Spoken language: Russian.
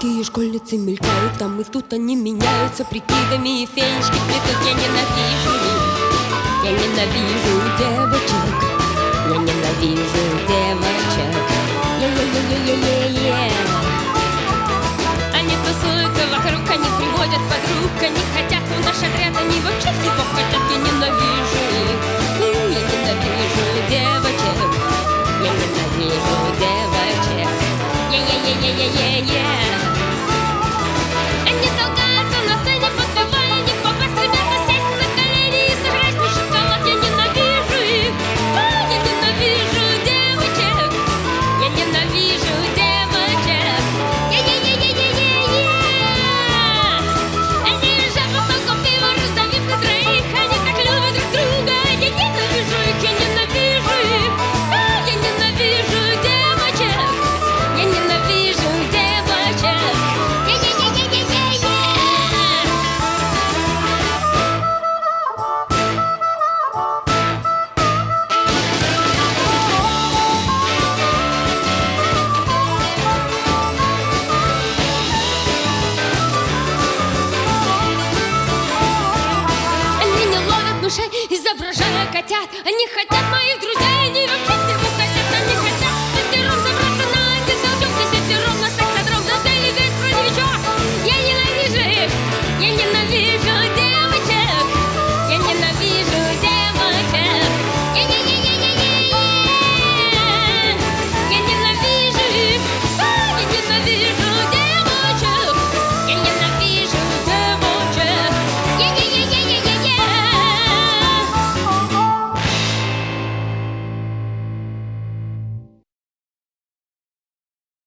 Девочки и школьницы мелькают там и тут, они меняются прикидами и фенечки плетут. Я ненавижу девочек, я ненавижу девочек. Е-е-е-е-е-е. Они тусуются вокруг, они приводят подруг, они хотят в наш отряд, они вообще всего хотят. Я ненавижу их, я ненавижу девочек, я ненавижу девочек. Е-е-е-е-е-е. Они толкаются на сцене, подпевая, не попасть, стремятся сесть на колени и сыграть мне шоколад. Я ненавижу их, я ненавижу девочек, я ненавижу девочек. Е-е-е-е-е-е-е. Они лежат под толком пива, раздавив на троих, они так любят друг друга. Я ненавижу их, я ненавижу их, я ненавижу девочек, я ненавижу девочек. Е-е-е-е-е-е-е. Они не ловят мышей, изображая котят. Они хотят моих друзей, они